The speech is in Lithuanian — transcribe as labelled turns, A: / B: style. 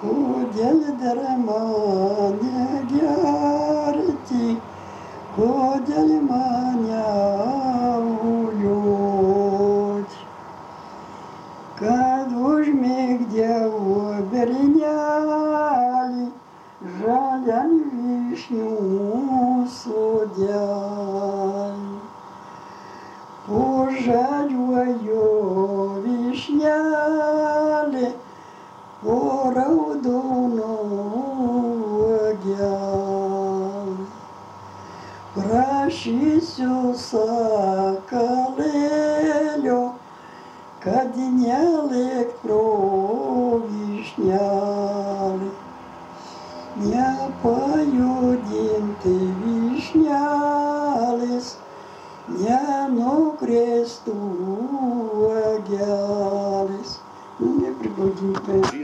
A: Kodėl dar mane gerti, kodėl mane uliot, kad užmigdė bernelį žaliam vyšnių sodelį. Požaliuojo vyšnelė, po raudono uogelį. Prašysiu sakalėlio, kad nelėk pro vyšnelį. Nepajudinti vyšnelės, nenukrėstų uogelis. Nepribaudinti.